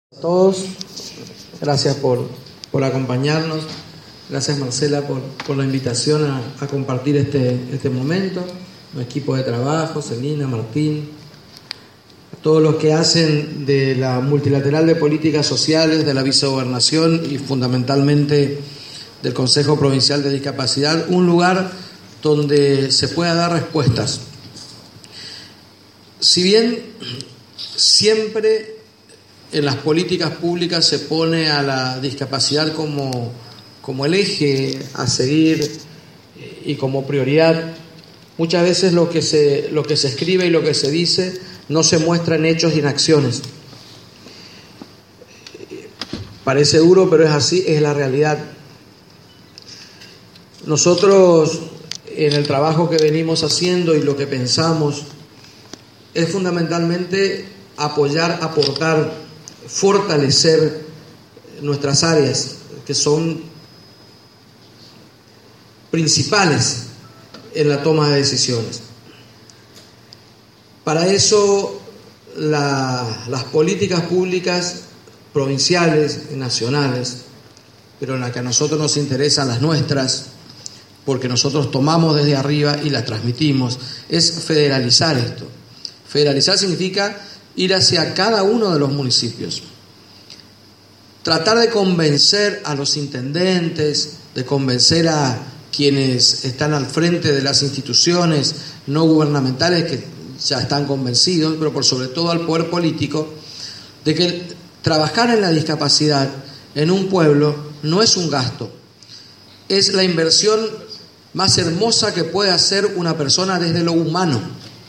A todos, gracias por acompañarnos, gracias Marcela por la invitación a compartir este momento, el equipo de trabajo, Celina, Martín, a todos los que hacen de la Multilateral de Políticas Sociales, de la Vicegobernación y fundamentalmente del Consejo Provincial de Discapacidad, un lugar donde se pueda dar respuestas. Si bien siempre en las políticas públicas se pone a la discapacidad como el eje a seguir y como prioridad, muchas veces lo que se escribe y lo que se dice no se muestra en hechos y en acciones. Parece duro, pero es así, es la realidad. Nosotros, en el trabajo que venimos haciendo y lo que pensamos, es fundamentalmente apoyar, aportar, fortalecer nuestras áreas que son principales en la toma de decisiones. Para eso las políticas públicas provinciales y nacionales, pero en las que a nosotros nos interesan las nuestras, porque nosotros tomamos desde arriba y las transmitimos, es federalizar esto. Federalizar significa ir hacia cada uno de los municipios. Tratar de convencer a los intendentes, de convencer a quienes están al frente de las instituciones no gubernamentales que ya están convencidos, pero por sobre todo al poder político, de que trabajar en la discapacidad en un pueblo no es un gasto, es la inversión más hermosa que puede hacer una persona desde lo humano,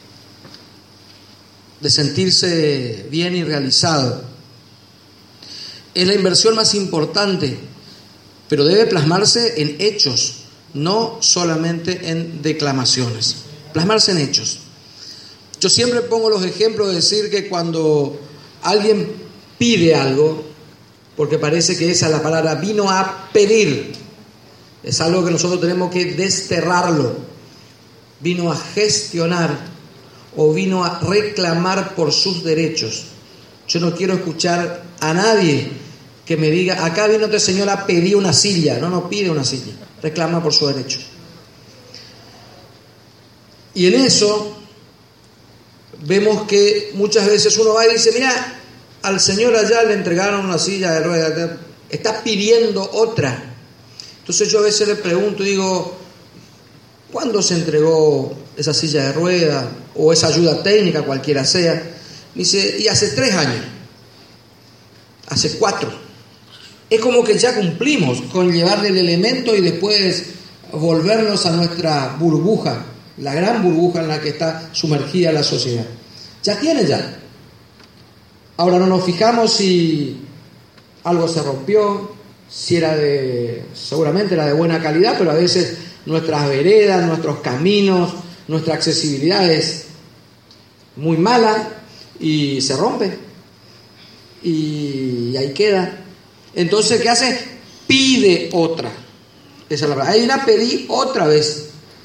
de sentirse bien y realizado. Es la inversión más importante, pero debe plasmarse en hechos, no solamente en declamaciones, plasmarse en hechos. Yo siempre pongo los ejemplos de decir que cuando alguien pide algo, porque parece que esa es la palabra, vino a pedir, es algo que nosotros tenemos que desterrarlo, vino a gestionar, o vino a reclamar por sus derechos. Yo no quiero escuchar a nadie que me diga, acá vino este señor a pedir una silla. No pide una silla, reclama por su derecho. Y en eso vemos que muchas veces uno va y dice, mira, al señor allá le entregaron una silla de ruedas, está pidiendo otra. Entonces yo a veces le pregunto y digo, ¿cuándo se entregó esa silla de ruedas o esa ayuda técnica, cualquiera sea? Me dice, y hace 3 años, hace 4. Es como que ya cumplimos con llevarle el elemento y después volvernos a nuestra burbuja, la gran burbuja en la que está sumergida la sociedad. Ya tiene ya. Ahora no nos fijamos si algo se rompió, si era seguramente era de buena calidad, pero a veces nuestras veredas, nuestros caminos, nuestra accesibilidad es muy mala y se rompe y ahí queda. Entonces, ¿qué hace? Pide otra. Esa es la palabra. Ahí la pedí otra vez.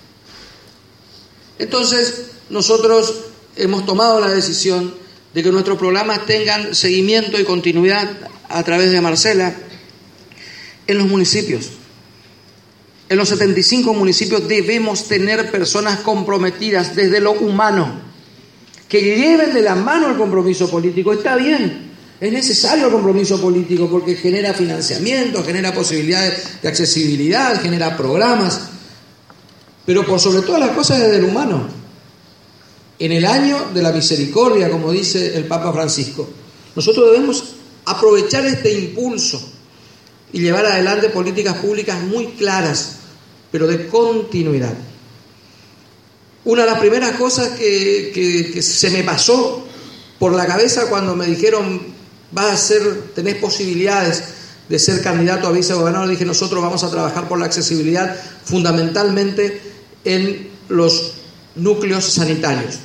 Entonces, nosotros hemos tomado la decisión de que nuestros programas tengan seguimiento y continuidad a través de Marcela en los municipios. En los 75 municipios debemos tener personas comprometidas desde lo humano, que lleven de la mano el compromiso político. Está bien, es necesario el compromiso político porque genera financiamiento, genera posibilidades de accesibilidad, genera programas, pero por sobre todas las cosas desde lo humano. En el año de la misericordia, como dice el Papa Francisco, nosotros debemos aprovechar este impulso y llevar adelante políticas públicas muy claras, pero de continuidad. Una de las primeras cosas que se me pasó por la cabeza cuando me dijeron, tenés posibilidades de ser candidato a vicegobernador, dije, nosotros vamos a trabajar por la accesibilidad fundamentalmente en los núcleos sanitarios.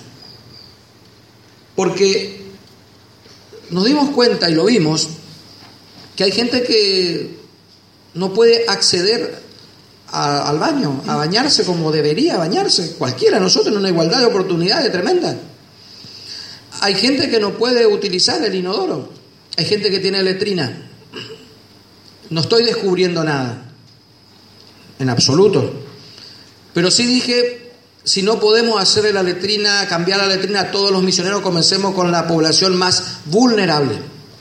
Porque nos dimos cuenta y lo vimos, que hay gente que no puede acceder al baño, a bañarse como debería bañarse, cualquiera de nosotros, en una igualdad de oportunidades tremenda. Hay gente que no puede utilizar el inodoro, Hay gente que tiene letrina. No estoy descubriendo nada, en absoluto. Pero sí dije, si no podemos hacerle la letrina, cambiar la letrina a todos los misioneros, comencemos con la población más vulnerable.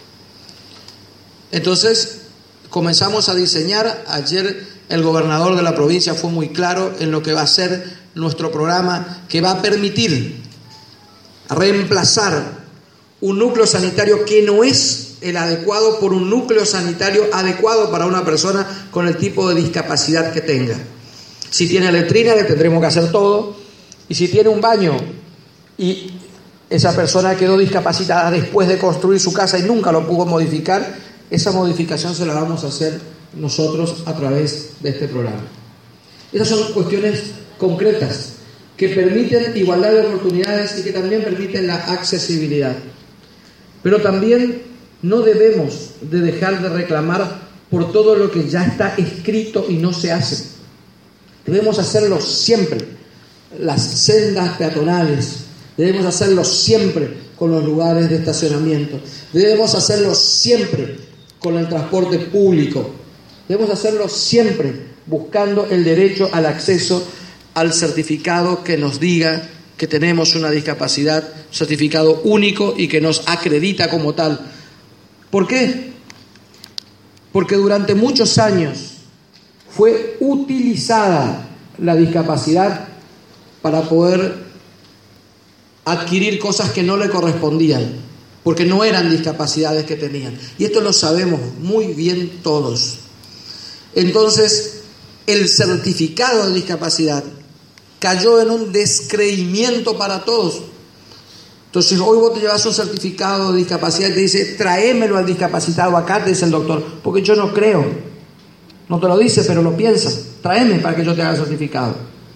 Entonces comenzamos a diseñar. Ayer el gobernador de la provincia fue muy claro en lo que va a ser nuestro programa, que va a permitir reemplazar un núcleo sanitario que no es el adecuado por un núcleo sanitario adecuado para una persona con el tipo de discapacidad que tenga. Si tiene letrina, le tendremos que hacer todo. Y si tiene un baño y esa persona quedó discapacitada después de construir su casa y nunca lo pudo modificar, esa modificación se la vamos a hacer nosotros a través de este programa. Esas son cuestiones concretas que permiten igualdad de oportunidades y que también permiten la accesibilidad. Pero también no debemos de dejar de reclamar por todo lo que ya está escrito y no se hace. Debemos hacerlo siempre. Las sendas peatonales, debemos hacerlo siempre con los lugares de estacionamiento, debemos hacerlo siempre con el transporte público, debemos hacerlo siempre buscando el derecho al acceso al certificado que nos diga que tenemos una discapacidad, certificado único y que nos acredita como tal. ¿Por qué? Porque durante muchos años fue utilizada la discapacidad para poder adquirir cosas que no le correspondían, porque no eran discapacidades que tenían. Y esto lo sabemos muy bien todos. Entonces, el certificado de discapacidad cayó en un descreimiento para todos. Entonces, hoy vos te llevas un certificado de discapacidad y te dice, tráemelo al discapacitado acá, te dice el doctor, porque yo no creo. No te lo dice, pero lo piensas. Tráeme para que yo te haga el certificado.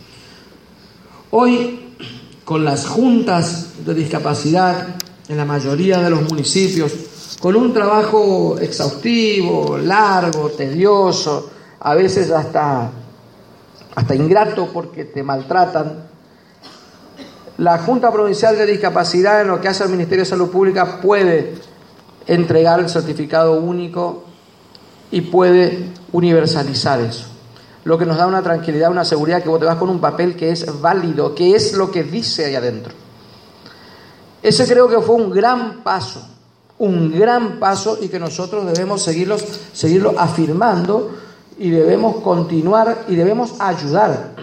Hoy, con las juntas de discapacidad en la mayoría de los municipios, con un trabajo exhaustivo, largo, tedioso, a veces hasta ingrato porque te maltratan, la Junta Provincial de Discapacidad, en lo que hace al Ministerio de Salud Pública, puede entregar el certificado único y puede universalizar eso. Lo que nos da una tranquilidad, una seguridad, que vos te vas con un papel que es válido, que es lo que dice ahí adentro. Ese creo que fue un gran paso y que nosotros debemos seguirlo afirmando y debemos continuar y debemos ayudar.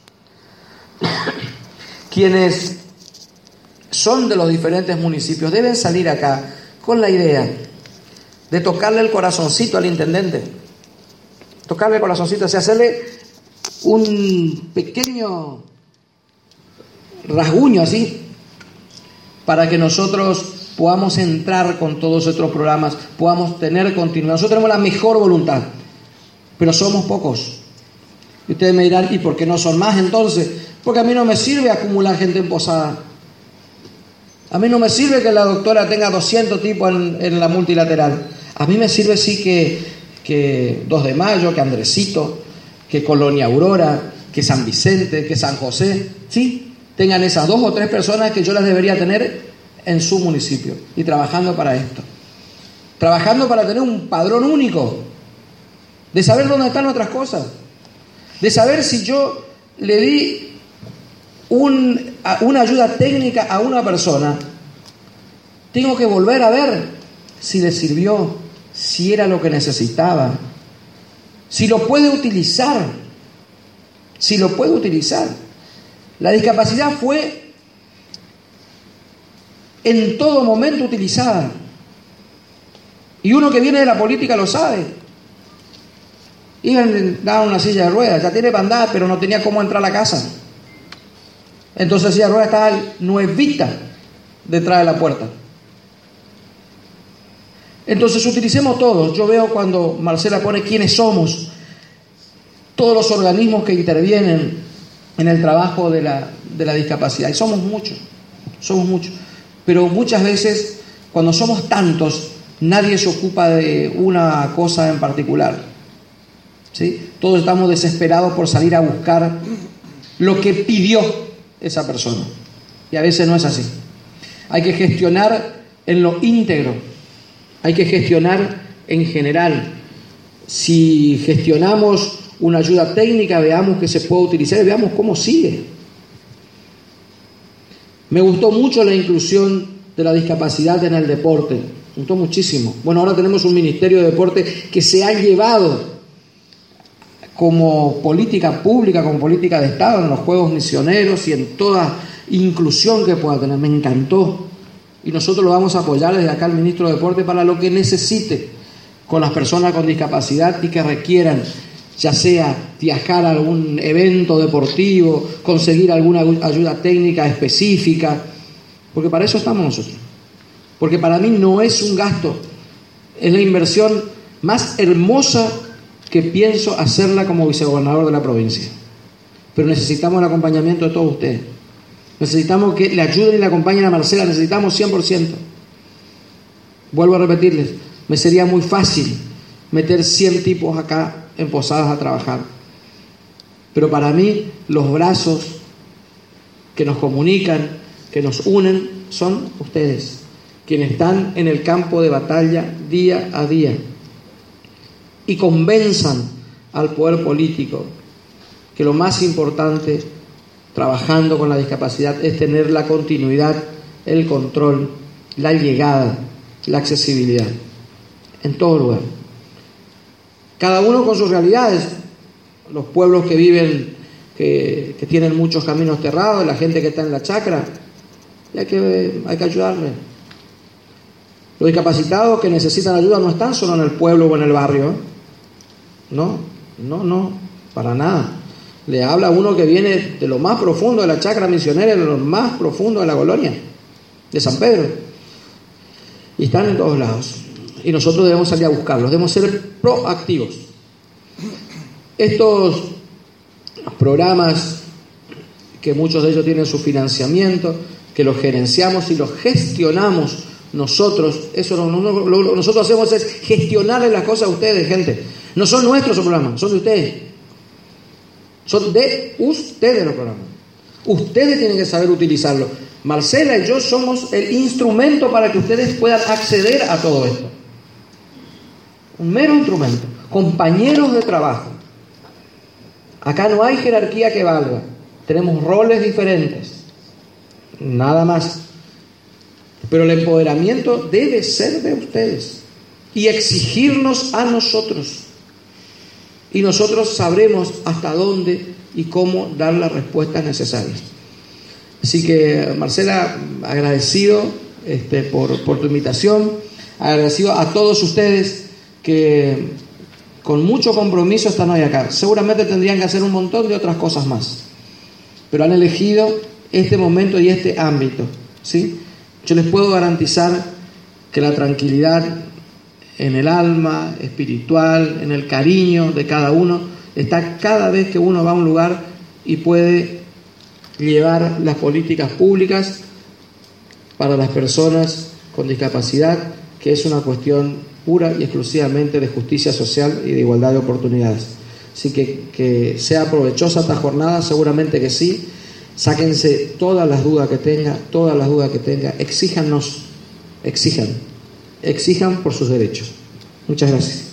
Quienes son de los diferentes municipios deben salir acá con la idea de tocarle el corazoncito al intendente. Tocarle el corazoncito, o sea, hacerle un pequeño rasguño así, para que nosotros podamos entrar con todos estos programas, podamos tener continuidad. Nosotros tenemos la mejor voluntad, pero somos pocos. Y ustedes me dirán, ¿y por qué no son más entonces? Porque a mí no me sirve acumular gente en Posada. A mí no me sirve que la doctora tenga 200 tipos en la multilateral. A mí me sirve sí que 2 de Mayo, que Andresito, que Colonia Aurora, que San Vicente, que San José, sí, tengan esas 2 o 3 personas que yo las debería tener en su municipio y trabajando para esto. Trabajando para tener un padrón único, de saber dónde están otras cosas, de saber si yo le di una ayuda técnica a una persona, tengo que volver a ver si le sirvió, si era lo que necesitaba, si lo puede utilizar, La discapacidad fue en todo momento utilizada. Y uno que viene de la política lo sabe. Iban a una silla de ruedas, ya tiene para andar, pero no tenía cómo entrar a la casa. Entonces la silla de ruedas estaba nuevita detrás de la puerta. Entonces utilicemos todos. Yo veo cuando Marcela pone quiénes somos, todos los organismos que intervienen en el trabajo de la discapacidad. Y somos muchos. Pero muchas veces, cuando somos tantos, nadie se ocupa de una cosa en particular. ¿Sí? Todos estamos desesperados por salir a buscar lo que pidió esa persona. Y a veces no es así. Hay que gestionar en lo íntegro. Hay que gestionar en general. Si gestionamos una ayuda técnica, veamos que se puede utilizar y veamos cómo sigue. Me gustó mucho la inclusión de la discapacidad en el deporte. Me gustó muchísimo. Bueno, ahora tenemos un Ministerio de Deporte que se ha llevado como política pública, como política de Estado en los Juegos Misioneros y en toda inclusión que pueda tener. Me encantó. Y nosotros lo vamos a apoyar desde acá al Ministro de Deporte para lo que necesite con las personas con discapacidad y que requieran, ya sea viajar a algún evento deportivo, conseguir alguna ayuda técnica específica, porque para eso estamos nosotros. Porque para mí no es un gasto, es la inversión más hermosa que pienso hacerla como vicegobernador de la provincia. Pero necesitamos el acompañamiento de todos ustedes. Necesitamos que le ayuden y le acompañen a Marcela, necesitamos 100%. Vuelvo a repetirles, me sería muy fácil meter 100 tipos acá en Posadas a trabajar. Pero para mí, los brazos que nos comunican, que nos unen, son ustedes, quienes están en el campo de batalla día a día y convenzan al poder político que lo más importante trabajando con la discapacidad es tener la continuidad, el control, la llegada, la accesibilidad en todo lugar. Cada uno con sus realidades. Los pueblos que viven, que tienen muchos caminos cerrados, la gente que está en la chacra, y hay que ayudarle. Los discapacitados que necesitan ayuda no están solo en el pueblo o en el barrio. No, para nada. Le habla a uno que viene de lo más profundo de la chacra misionera, de lo más profundo de la colonia, de San Pedro. Y están en todos lados. Y nosotros debemos salir a buscarlos, debemos ser proactivos. Estos programas, que muchos de ellos tienen su financiamiento, que los gerenciamos y los gestionamos nosotros, eso lo que nosotros hacemos es gestionarle las cosas a ustedes, gente. No son nuestros los programas, son de ustedes. Son de ustedes los programas. Ustedes tienen que saber utilizarlo. Marcela y yo somos el instrumento para que ustedes puedan acceder a todo esto. Un mero instrumento. Compañeros de trabajo. Acá no hay jerarquía que valga. Tenemos roles diferentes. Nada más. Pero el empoderamiento debe ser de ustedes. Y exigirnos a nosotros. Y nosotros sabremos hasta dónde y cómo dar las respuestas necesarias. Así que, Marcela, agradecido por tu invitación, agradecido a todos ustedes que con mucho compromiso están hoy acá. Seguramente tendrían que hacer un montón de otras cosas más, pero han elegido este momento y este ámbito, ¿sí? Yo les puedo garantizar que la tranquilidad en el alma espiritual, en el cariño de cada uno, está cada vez que uno va a un lugar y puede llevar las políticas públicas para las personas con discapacidad, que es una cuestión pura y exclusivamente de justicia social y de igualdad de oportunidades. Así que sea provechosa esta jornada, seguramente que sí. Sáquense todas las dudas que tenga, exíjanos, exijan por sus derechos. Muchas gracias.